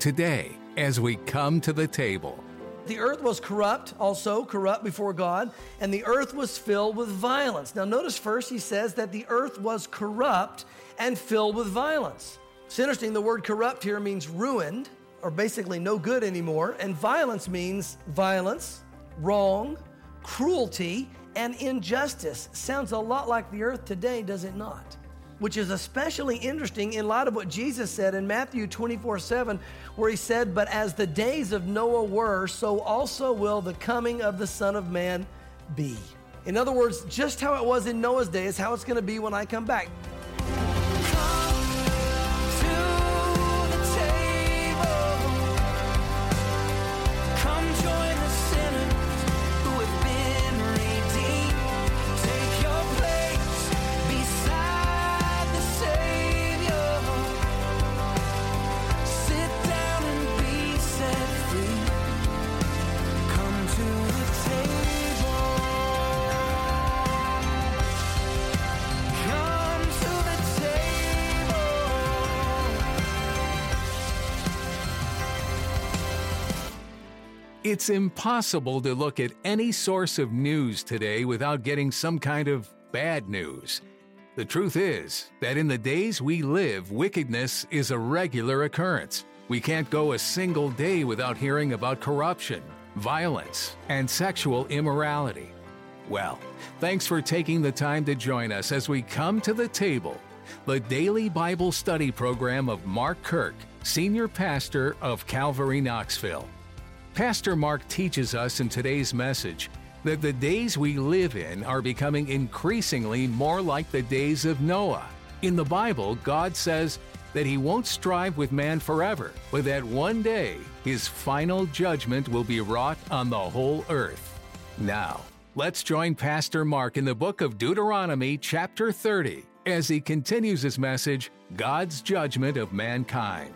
today as we come to the table. The earth was corrupt, also corrupt before God, and the earth was filled with violence. Now notice first he says that the earth was corrupt and filled with violence. It's interesting, the word corrupt here means ruined, or basically no good anymore, and violence means violence, wrong, cruelty, and injustice. Sounds a lot like the earth today, does it not? Which is especially interesting in light of what Jesus said in Matthew 24:7, where he said, "But as the days of Noah were, so also will the coming of the Son of Man be." In other words, just how it was in Noah's day is how it's going to be when I come back. It's impossible to look at any source of news today without getting some kind of bad news. The truth is that in the days we live, wickedness is a regular occurrence. We can't go a single day without hearing about corruption, violence, and sexual immorality. Well, thanks for taking the time to join us as we come to the table, the daily Bible study program of Mark Kirk, Senior Pastor of Calvary Knoxville. Pastor Mark teaches us in today's message that the days we live in are becoming increasingly more like the days of Noah. In the Bible, God says that He won't strive with man forever, but that one day His final judgment will be wrought on the whole earth. Now, let's join Pastor Mark in the book of Deuteronomy, chapter 30, as he continues his message, God's Judgment of Mankind.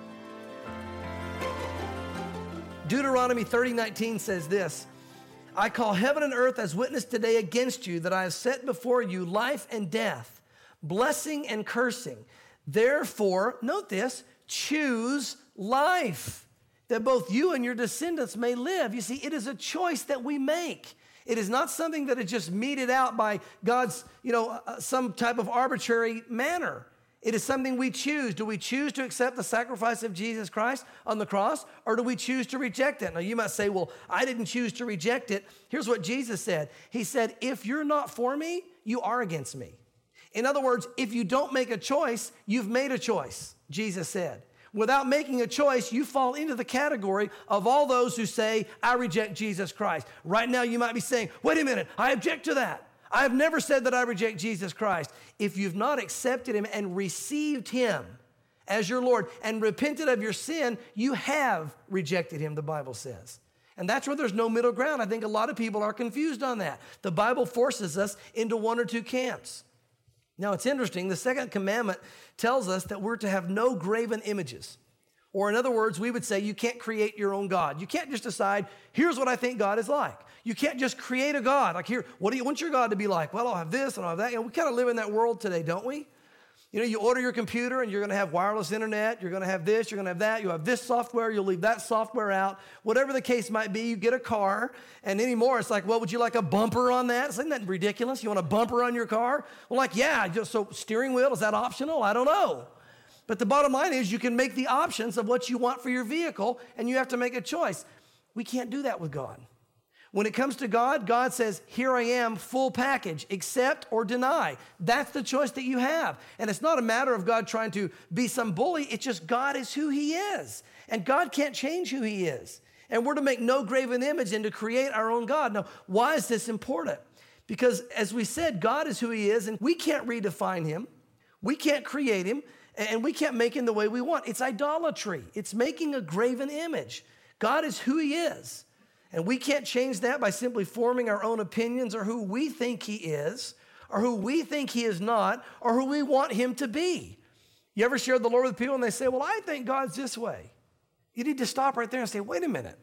Deuteronomy 30:19 says this, "I call heaven and earth as witness today against you that I have set before you life and death, blessing and cursing. Therefore," note this, "choose life, that both you and your descendants may live." You see, it is a choice that we make. It is not something that is just meted out by God's, some type of arbitrary manner. It is something we choose. Do we choose to accept the sacrifice of Jesus Christ on the cross, or do we choose to reject it? Now, you might say, well, I didn't choose to reject it. Here's what Jesus said. He said, if you're not for me, you are against me. In other words, if you don't make a choice, you've made a choice, Jesus said. Without making a choice, you fall into the category of all those who say, I reject Jesus Christ. Right now, you might be saying, wait a minute, I object to that. I have never said that I reject Jesus Christ. If you've not accepted Him and received Him as your Lord and repented of your sin, you have rejected Him, the Bible says. And that's where there's no middle ground. I think a lot of people are confused on that. The Bible forces us into one or two camps. Now, it's interesting. The second commandment tells us that we're to have no graven images. Or in other words, we would say you can't create your own God. You can't just decide, here's what I think God is like. You can't just create a God. Like, here, what do you want your God to be like? Well, I'll have this and I'll have that. We kind of live in that world today, don't we? You order your computer and you're going to have wireless internet. You're going to have this, you're going to have that. You'll have this software, you'll leave that software out. Whatever the case might be, you get a car. And anymore, it's like, well, would you like a bumper on that? Isn't that ridiculous? You want a bumper on your car? Well, like, yeah, so steering wheel, is that optional? I don't know. But the bottom line is you can make the options of what you want for your vehicle, and you have to make a choice. We can't do that with God. When it comes to God, God says, here I am, full package, accept or deny. That's the choice that you have. And it's not a matter of God trying to be some bully. It's just God is who He is. And God can't change who He is. And we're to make no graven image and to create our own God. Now, why is this important? Because as we said, God is who He is, and we can't redefine Him. We can't create Him, and we can't make Him the way we want. It's idolatry. It's making a graven image. God is who He is. And we can't change that by simply forming our own opinions or who we think He is, or who we think He is not, or who we want Him to be. You ever share the Lord with people and they say, well, I think God's this way. You need to stop right there and say, wait a minute.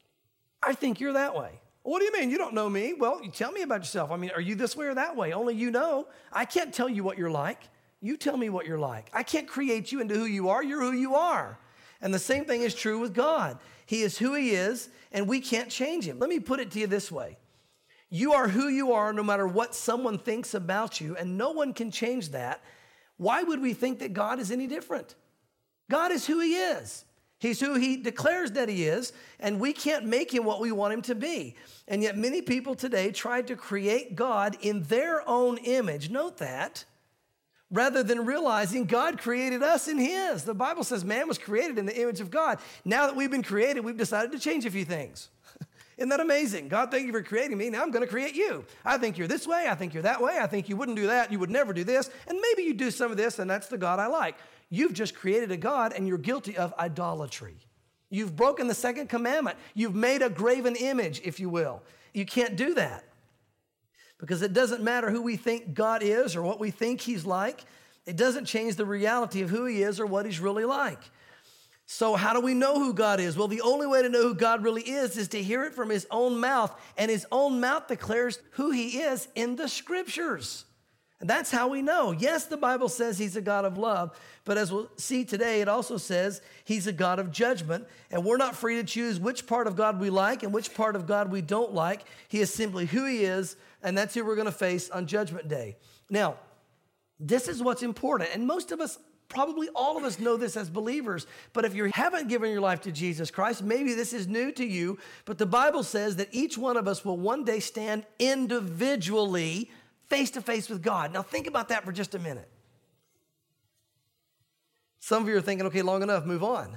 I think you're that way. What do you mean? You don't know me. Well, you tell me about yourself. I mean, are you this way or that way? Only you know. I can't tell you what you're like. You tell me what you're like. I can't create you into who you are. You're who you are. And the same thing is true with God. He is who he is, and we can't change him. Let me put it to you this way. You are who you are no matter what someone thinks about you, and no one can change that. Why would we think that God is any different? God is who he is. He's who he declares that he is, and we can't make him what we want him to be. And yet many people today try to create God in their own image. Note that. Rather than realizing God created us in his. The Bible says man was created in the image of God. Now that we've been created, we've decided to change a few things. Isn't that amazing? God, thank you for creating me. Now I'm going to create you. I think you're this way. I think you're that way. I think you wouldn't do that. You would never do this. And maybe you do some of this, and that's the God I like. You've just created a God, and you're guilty of idolatry. You've broken the second commandment. You've made a graven image, if you will. You can't do that. Because it doesn't matter who we think God is or what we think he's like. It doesn't change the reality of who he is or what he's really like. So how do we know who God is? Well, the only way to know who God really is to hear it from his own mouth. And his own mouth declares who he is in the scriptures. And that's how we know. Yes, the Bible says he's a God of love, but as we'll see today, it also says he's a God of judgment, and we're not free to choose which part of God we like and which part of God we don't like. He is simply who he is, and that's who we're going to face on Judgment Day. Now, this is what's important, and most of us, probably all of us know this as believers, but if you haven't given your life to Jesus Christ, maybe this is new to you, but the Bible says that each one of us will one day stand individually face to face with God. Now think about that for just a minute. Some of you are thinking, okay, long enough, move on.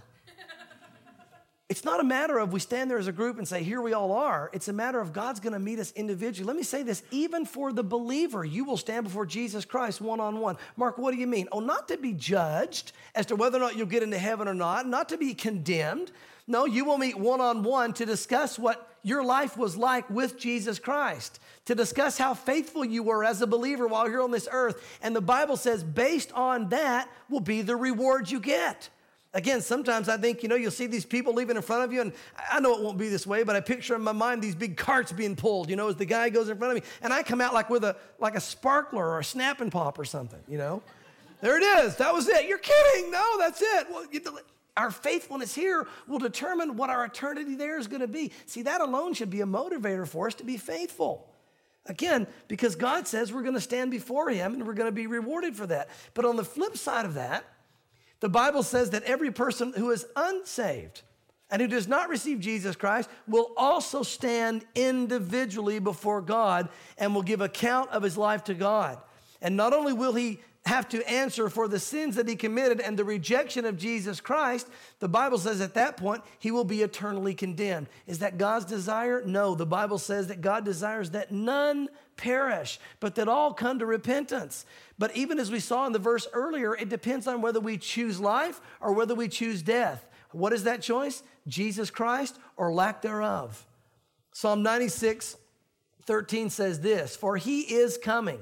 It's not a matter of we stand there as a group and say, here we all are. It's a matter of God's going to meet us individually. Let me say this, even for the believer, you will stand before Jesus Christ one-on-one. Mark, what do you mean? Oh, not to be judged as to whether or not you'll get into heaven or not to be condemned. No, you will meet one-on-one to discuss what your life was like with Jesus Christ, to discuss how faithful you were as a believer while you're on this earth. And the Bible says based on that will be the reward you get. Again, sometimes I think, you'll see these people leaving in front of you, and I know it won't be this way, but I picture in my mind these big carts being pulled, as the guy goes in front of me, and I come out like with a sparkler or a snap and pop or something, There it is. That was it. You're kidding. No, that's it. Well, our faithfulness here will determine what our eternity there is going to be. See, that alone should be a motivator for us to be faithful. Again, because God says we're going to stand before him and we're going to be rewarded for that. But on the flip side of that, the Bible says that every person who is unsaved and who does not receive Jesus Christ will also stand individually before God and will give account of his life to God. And not only will he have to answer for the sins that he committed and the rejection of Jesus Christ, the Bible says at that point, he will be eternally condemned. Is that God's desire? No, the Bible says that God desires that none perish, but that all come to repentance. But even as we saw in the verse earlier, it depends on whether we choose life or whether we choose death. What is that choice? Jesus Christ or lack thereof. Psalm 96:13 says this, For he is coming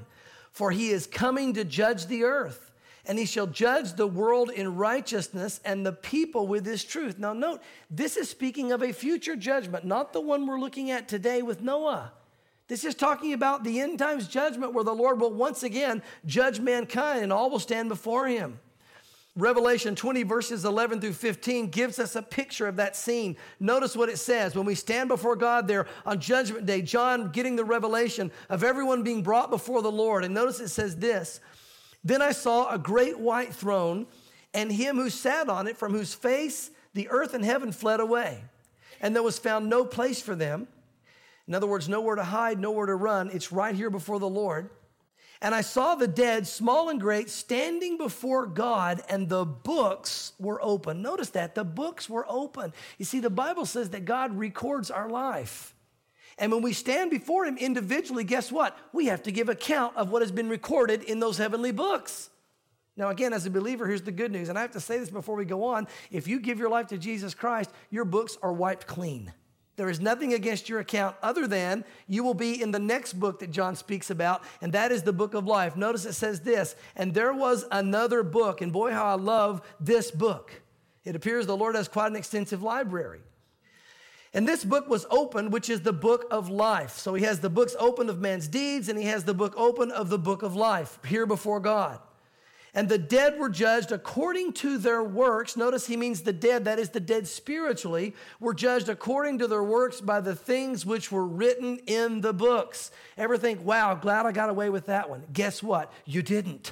to judge the earth, and he shall judge the world in righteousness and the people with his truth. Now note, this is speaking of a future judgment, not the one we're looking at today with Noah. This is talking about the end times judgment where the Lord will once again judge mankind and all will stand before him. Revelation 20 verses 11 through 15 gives us a picture of that scene. Notice what it says. When we stand before God there on Judgment Day, John getting the revelation of everyone being brought before the Lord. And notice it says this, Then I saw a great white throne and him who sat on it, from whose face the earth and heaven fled away. And there was found no place for them. In other words, nowhere to hide, nowhere to run. It's right here before the Lord. And I saw the dead, small and great, standing before God, and the books were open. Notice that, the books were open. You see, the Bible says that God records our life. And when we stand before him individually, guess what? We have to give account of what has been recorded in those heavenly books. Now, again, as a believer, here's the good news. And I have to say this before we go on. If you give your life to Jesus Christ, your books are wiped clean. There is nothing against your account other than you will be in the next book that John speaks about, and that is the book of life. Notice it says this, and there was another book, and boy, how I love this book. It appears the Lord has quite an extensive library. And this book was opened, which is the book of life. So he has the books open of man's deeds, and he has the book open of the book of life here before God. And the dead were judged according to their works. Notice he means the dead, that is the dead spiritually, were judged according to their works by the things which were written in the books. Ever think, wow, glad I got away with that one. Guess what? You didn't.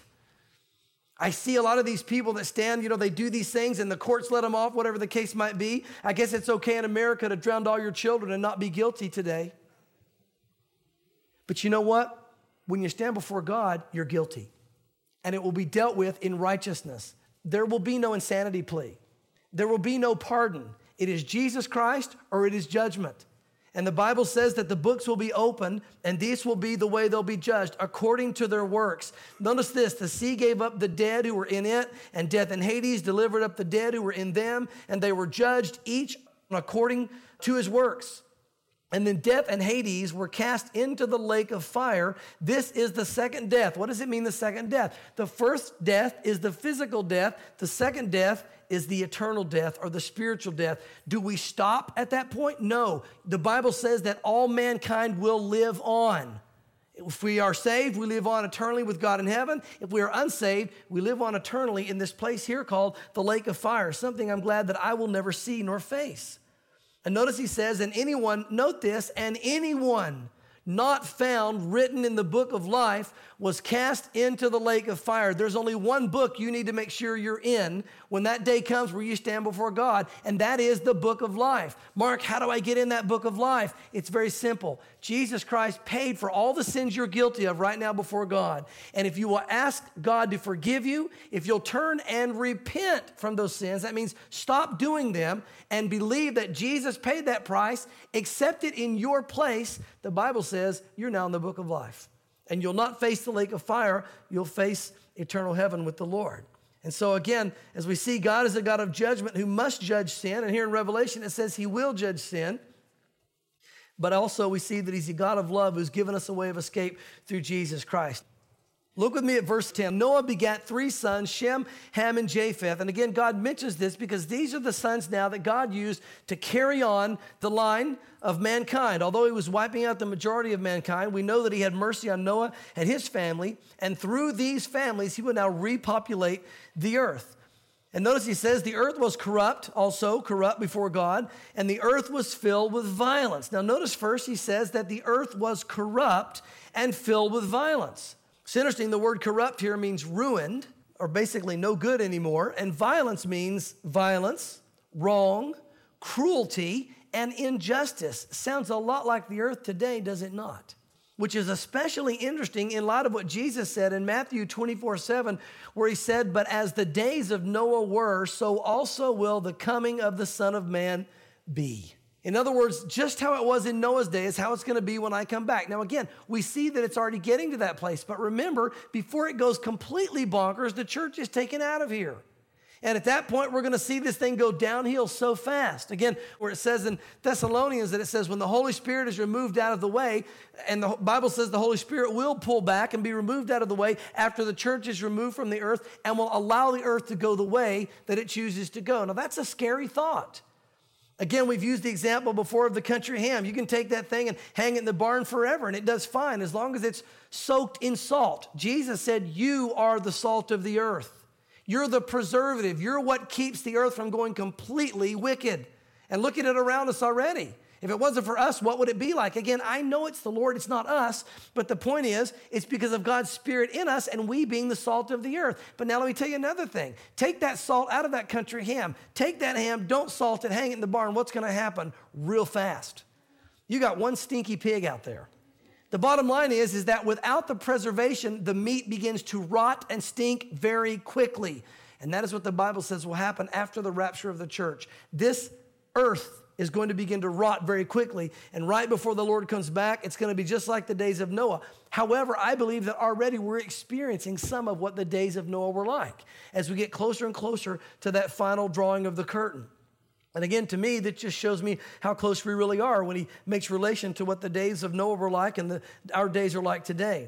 I see a lot of these people that stand, they do these things and the courts let them off, whatever the case might be. I guess it's okay in America to drown all your children and not be guilty today. But you know what? When you stand before God, you're guilty. And it will be dealt with in righteousness. There will be no insanity plea. There will be no pardon. It is Jesus Christ or it is judgment. And the Bible says that the books will be opened, and these will be the way they'll be judged, according to their works. Notice this, the sea gave up the dead who were in it, and death and Hades delivered up the dead who were in them, and they were judged each according to his works. And then death and Hades were cast into the lake of fire. This is the second death. What does it mean, the second death? The first death is the physical death. The second death is the eternal death or the spiritual death. Do we stop at that point? No. The Bible says that all mankind will live on. If we are saved, we live on eternally with God in heaven. If we are unsaved, we live on eternally in this place here called the lake of fire, something I'm glad that I will never see nor face. And notice he says, and anyone, note this, and anyone not found written in the book of life was cast into the lake of fire. There's only one book you need to make sure you're in when that day comes where you stand before God, and that is the book of life. Mark, how do I get in that book of life? It's very simple. Jesus Christ paid for all the sins you're guilty of right now before God. And if you will ask God to forgive you, if you'll turn and repent from those sins, that means stop doing them and believe that Jesus paid that price, accept it in your place, the Bible says you're now in the book of life. And you'll not face the lake of fire, you'll face eternal heaven with the Lord. And so again, as we see, God is a God of judgment who must judge sin. And here in Revelation, it says he will judge sin. But also we see that he's a God of love who's given us a way of escape through Jesus Christ. Look with me at verse 10. Noah begat 3 sons, Shem, Ham, and Japheth. And again, God mentions this because these are the sons now that God used to carry on the line of mankind. Although he was wiping out the majority of mankind, we know that he had mercy on Noah and his family. And through these families, he would now repopulate the earth. And notice he says the earth was corrupt before God, and the earth was filled with violence. Now notice first he says that the earth was corrupt and filled with violence. It's interesting, the word corrupt here means ruined, or basically no good anymore, and violence means violence, wrong, cruelty, and injustice. Sounds a lot like the earth today, does it not? Which is especially interesting in light of what Jesus said in Matthew 24:7, where he said, "But as the days of Noah were, so also will the coming of the Son of Man be." In other words, just how it was in Noah's day is how it's going to be when I come back. Now again, we see that it's already getting to that place, but remember, before it goes completely bonkers, the church is taken out of here. And at that point, we're going to see this thing go downhill so fast. Again, where it says in Thessalonians that it says when the Holy Spirit is removed out of the way, and the Bible says the Holy Spirit will pull back and be removed out of the way after the church is removed from the earth and will allow the earth to go the way that it chooses to go. Now that's a scary thought. Again, we've used the example before of the country ham. You can take that thing and hang it in the barn forever, and it does fine as long as it's soaked in salt. Jesus said, you are the salt of the earth. You're the preservative. You're what keeps the earth from going completely wicked. And look at it around us already. If it wasn't for us, what would it be like? Again, I know it's the Lord, it's not us, but the point is, it's because of God's Spirit in us and we being the salt of the earth. But now let me tell you another thing. Take that salt out of that country ham. Take that ham, don't salt it, hang it in the barn. What's going to happen? Real fast. You got one stinky pig out there. The bottom line is that without the preservation, the meat begins to rot and stink very quickly. And that is what the Bible says will happen after the rapture of the church. This earth is going to begin to rot very quickly. And right before the Lord comes back, it's going to be just like the days of Noah. However, I believe that already we're experiencing some of what the days of Noah were like as we get closer and closer to that final drawing of the curtain. And again, to me, that just shows me how close we really are when he makes relation to what the days of Noah were like and our days are like today.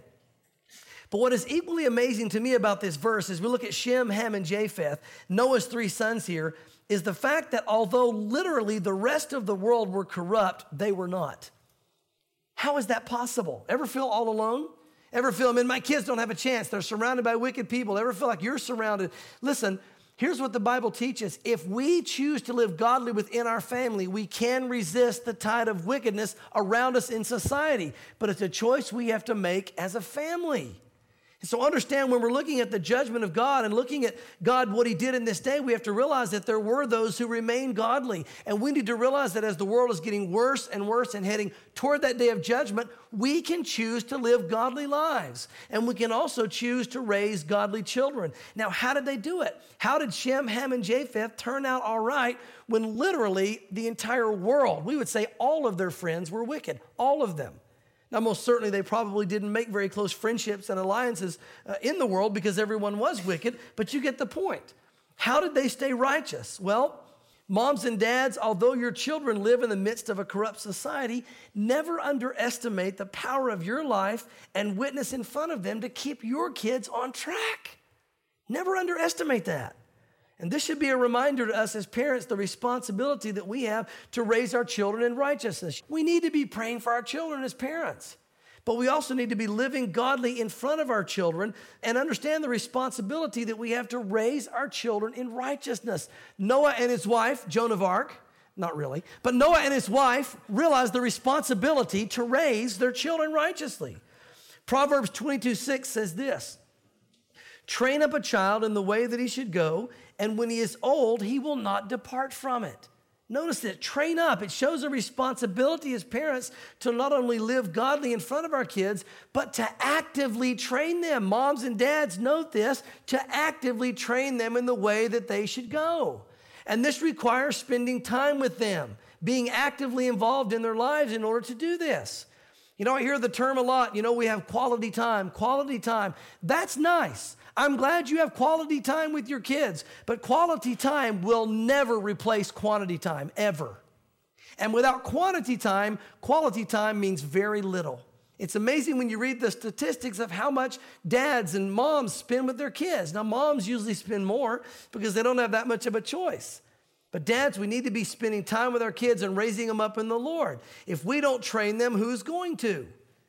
But what is equally amazing to me about this verse as we look at Shem, Ham, and Japheth, Noah's 3 sons here, is the fact that although literally the rest of the world were corrupt, they were not. How is that possible? Ever feel all alone? Ever feel, man, my kids don't have a chance. They're surrounded by wicked people. Ever feel like you're surrounded? Listen, here's what the Bible teaches. If we choose to live godly within our family, we can resist the tide of wickedness around us in society. But it's a choice we have to make as a family. So understand, when we're looking at the judgment of God and looking at God, what he did in this day, we have to realize that there were those who remained godly. And we need to realize that as the world is getting worse and worse and heading toward that day of judgment, we can choose to live godly lives. And we can also choose to raise godly children. Now, how did they do it? How did Shem, Ham, and Japheth turn out all right when literally the entire world, we would say all of their friends were wicked, all of them? Now, most certainly, they probably didn't make very close friendships and alliances in the world because everyone was wicked, but you get the point. How did they stay righteous? Well, moms and dads, although your children live in the midst of a corrupt society, never underestimate the power of your life and witness in front of them to keep your kids on track. Never underestimate that. And this should be a reminder to us as parents, the responsibility that we have to raise our children in righteousness. We need to be praying for our children as parents, but we also need to be living godly in front of our children and understand the responsibility that we have to raise our children in righteousness. Noah and his wife, Joan of Arc, not really, but Noah and his wife realized the responsibility to raise their children righteously. Proverbs 22:6 says this, "Train up a child in the way that he should go, and when he is old, he will not depart from it." Notice that, train up. It shows a responsibility as parents to not only live godly in front of our kids, but to actively train them. Moms and dads, note this, to actively train them in the way that they should go. And this requires spending time with them, being actively involved in their lives in order to do this. You know, I hear the term a lot, we have quality time, quality time. That's nice. I'm glad you have quality time with your kids, but quality time will never replace quantity time, ever. And without quantity time, quality time means very little. It's amazing when you read the statistics of how much dads and moms spend with their kids. Now, moms usually spend more because they don't have that much of a choice. But dads, we need to be spending time with our kids and raising them up in the Lord. If we don't train them, who's going to?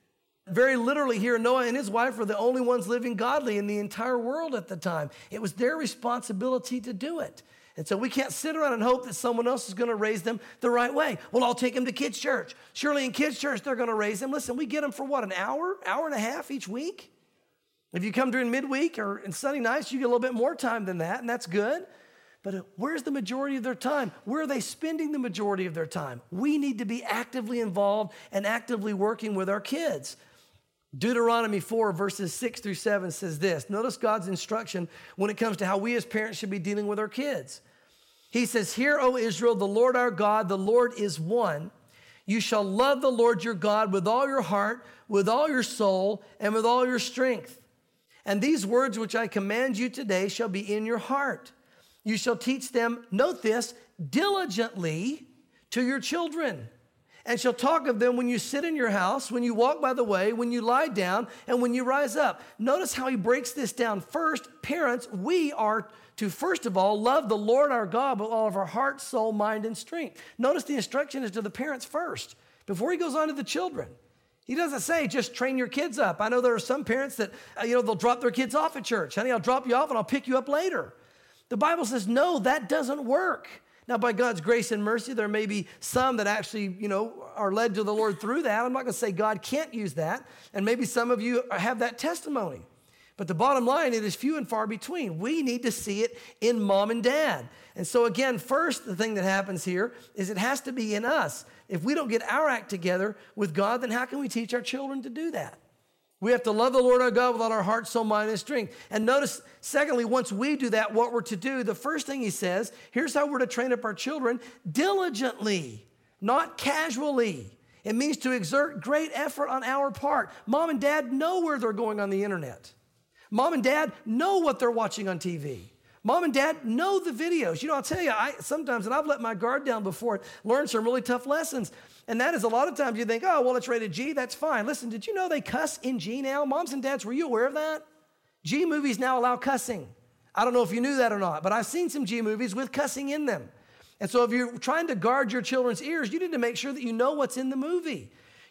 Very literally here, Noah and his wife were the only ones living godly in the entire world at the time. It was their responsibility to do it. And so we can't sit around and hope that someone else is going to raise them the right way. Well, I'll take them to kids' church. Surely in kids' church, they're going to raise them. Listen, we get them for what, an hour and a half each week? If you come during midweek or in Sunday nights, you get a little bit more time than that, and that's good. But where's the majority of their time? Where are they spending the majority of their time? We need to be actively involved and actively working with our kids. Deuteronomy 4, verses 6 through 7 says this. Notice God's instruction when it comes to how we as parents should be dealing with our kids. He says, "Hear, O Israel, the Lord our God, the Lord is one. You shall love the Lord your God with all your heart, with all your soul, and with all your strength. And these words which I command you today shall be in your heart. You shall teach them," note this, "diligently to your children, and shall talk of them when you sit in your house, when you walk by the way, when you lie down, and when you rise up." Notice how he breaks this down. First, parents, we are to, first of all, love the Lord our God with all of our heart, soul, mind, and strength. Notice the instruction is to the parents first, before he goes on to the children. He doesn't say, just train your kids up. I know there are some parents that, they'll drop their kids off at church. "Honey, I'll drop you off and I'll pick you up later." The Bible says, no, that doesn't work. Now, by God's grace and mercy, there may be some that actually, are led to the Lord through that. I'm not going to say God can't use that. And maybe some of you have that testimony. But the bottom line, it is few and far between. We need to see it in mom and dad. And so again, first, the thing that happens here is it has to be in us. If we don't get our act together with God, then how can we teach our children to do that? We have to love the Lord our God with all our heart, soul, mind, and strength. And notice, secondly, once we do that, what we're to do, the first thing he says, here's how we're to train up our children: diligently, not casually. It means to exert great effort on our part. Mom and dad know where they're going on the internet. Mom and dad know what they're watching on TV. Mom and dad know the videos. I'll tell you, sometimes, and I've let my guard down before, learned some really tough lessons. And that is, a lot of times you think, oh, well, it's rated G, that's fine. Listen, did you know they cuss in G now? Moms and dads, were you aware of that? G movies now allow cussing. I don't know if you knew that or not, but I've seen some G movies with cussing in them. And so if you're trying to guard your children's ears, you need to make sure that you know what's in the movie.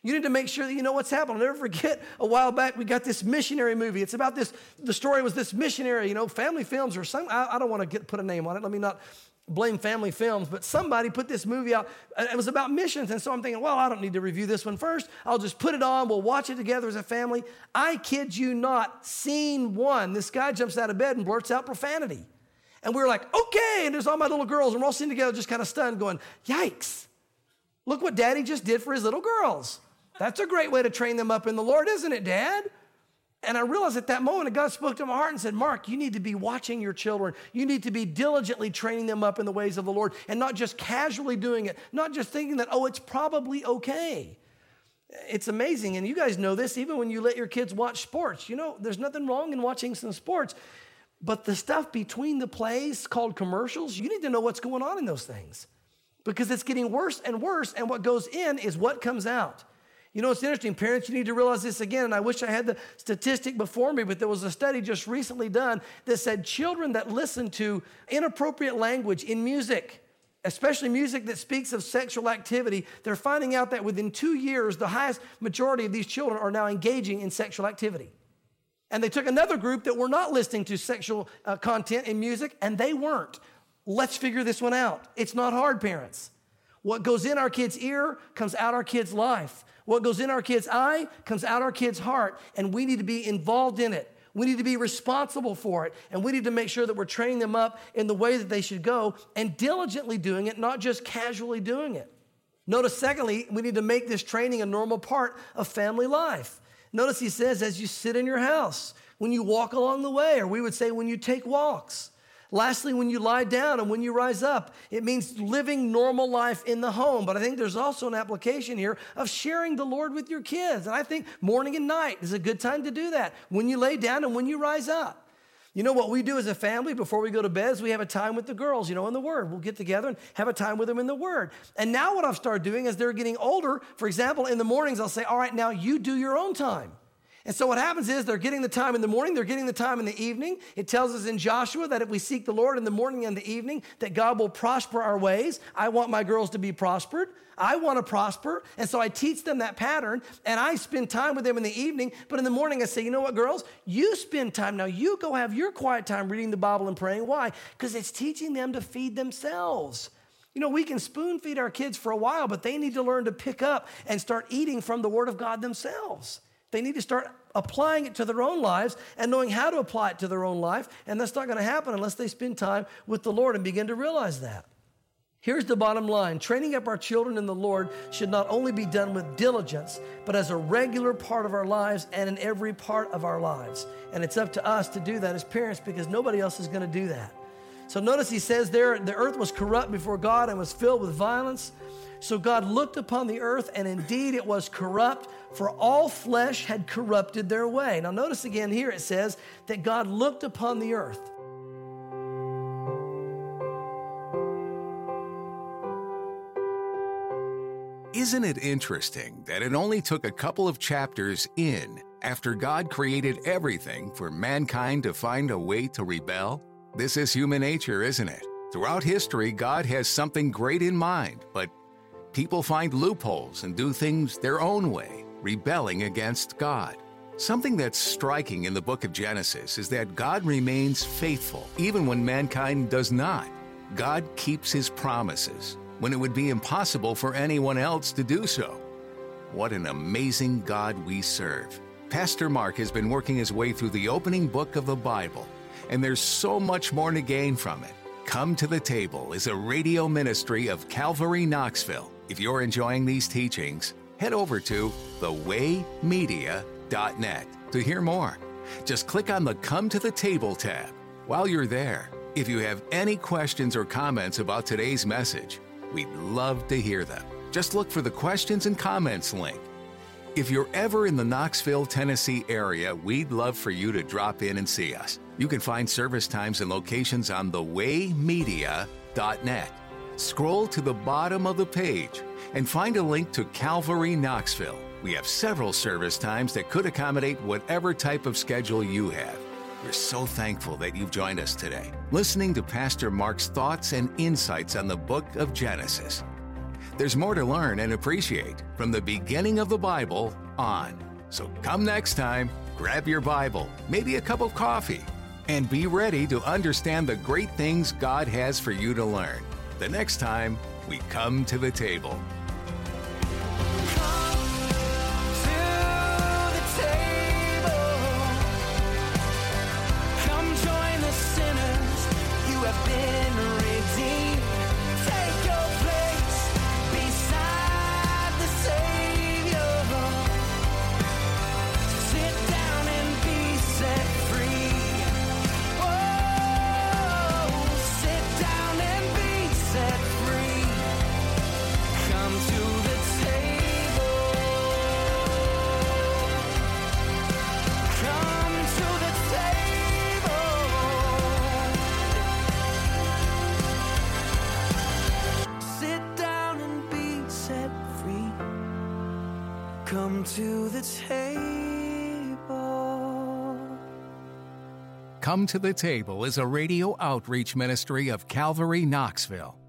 You need to make sure that you know what's happening. I'll never forget, a while back, we got this missionary movie. It's about this, the story was this missionary, Family Films or some, I don't want to put a name on it. Let me not blame Family Films, but somebody put this movie out. It was about missions. And so I'm thinking, well, I don't need to review this one first. I'll just put it on. We'll watch it together as a family. I kid you not, scene 1, this guy jumps out of bed and blurts out profanity. And we were like, okay. And there's all my little girls, and we're all sitting together just kind of stunned going, yikes. Look what Daddy just did for his little girls. That's a great way to train them up in the Lord, isn't it, Dad? And I realized at that moment that God spoke to my heart and said, Mark, you need to be watching your children. You need to be diligently training them up in the ways of the Lord and not just casually doing it, not just thinking that, it's probably okay. It's amazing, and you guys know this, even when you let your kids watch sports. There's nothing wrong in watching some sports, but the stuff between the plays called commercials, you need to know what's going on in those things because it's getting worse and worse, and what goes in is what comes out. It's interesting. Parents, you need to realize this again, and I wish I had the statistic before me, but there was a study just recently done that said children that listen to inappropriate language in music, especially music that speaks of sexual activity, they're finding out that within 2 years, the highest majority of these children are now engaging in sexual activity. And they took another group that were not listening to sexual content in music, and they weren't. Let's figure this one out. It's not hard, parents. What goes in our kid's ear comes out our kid's life. What goes in our kid's eye comes out our kid's heart, and we need to be involved in it. We need to be responsible for it, and we need to make sure that we're training them up in the way that they should go and diligently doing it, not just casually doing it. Notice, secondly, we need to make this training a normal part of family life. Notice he says, as you sit in your house, when you walk along the way, or we would say when you take walks. Lastly, when you lie down and when you rise up, it means living normal life in the home. But I think there's also an application here of sharing the Lord with your kids. And I think morning and night is a good time to do that, when you lay down and when you rise up. What we do as a family before we go to bed is we have a time with the girls, in the Word. We'll get together and have a time with them in the Word. And now what I've started doing as they're getting older, for example, in the mornings, I'll say, all right, now you do your own time. And so what happens is they're getting the time in the morning, they're getting the time in the evening. It tells us in Joshua that if we seek the Lord in the morning and the evening, that God will prosper our ways. I want my girls to be prospered. I want to prosper. And so I teach them that pattern, and I spend time with them in the evening. But in the morning, I say, you know what, girls? You spend time. Now you go have your quiet time reading the Bible and praying. Why? Because it's teaching them to feed themselves. We can spoon feed our kids for a while, but they need to learn to pick up and start eating from the Word of God themselves. They need to start applying it to their own lives and knowing how to apply it to their own life. And that's not going to happen unless they spend time with the Lord and begin to realize that. Here's the bottom line. Training up our children in the Lord should not only be done with diligence, but as a regular part of our lives and in every part of our lives. And it's up to us to do that as parents because nobody else is going to do that. So notice he says there, the earth was corrupt before God and was filled with violence. So God looked upon the earth, and indeed it was corrupt, for all flesh had corrupted their way. Now notice again here it says that God looked upon the earth. Isn't it interesting that it only took a couple of chapters after God created everything for mankind to find a way to rebel? This is human nature, isn't it? Throughout history, God has something great in mind, but people find loopholes and do things their own way, rebelling against God. Something that's striking in the book of Genesis is that God remains faithful, even when mankind does not. God keeps his promises when it would be impossible for anyone else to do so. What an amazing God we serve. Pastor Mark has been working his way through the opening book of the Bible, and there's so much more to gain from it. Come to the Table is a radio ministry of Calvary Knoxville. If you're enjoying these teachings, head over to thewaymedia.net to hear more. Just click on the Come to the Table tab. While you're there, if you have any questions or comments about today's message, we'd love to hear them. Just look for the Questions and Comments link. If you're ever in the Knoxville, Tennessee area, we'd love for you to drop in and see us. You can find service times and locations on thewaymedia.net. Scroll to the bottom of the page and find a link to Calvary Knoxville. We have several service times that could accommodate whatever type of schedule you have. We're so thankful that you've joined us today, listening to Pastor Mark's thoughts and insights on the book of Genesis. There's more to learn and appreciate from the beginning of the Bible on. So come next time, grab your Bible, maybe a cup of coffee, and be ready to understand the great things God has for you to learn the next time we come to the table. Come to the table. Come to the Table is a radio outreach ministry of Calvary Knoxville.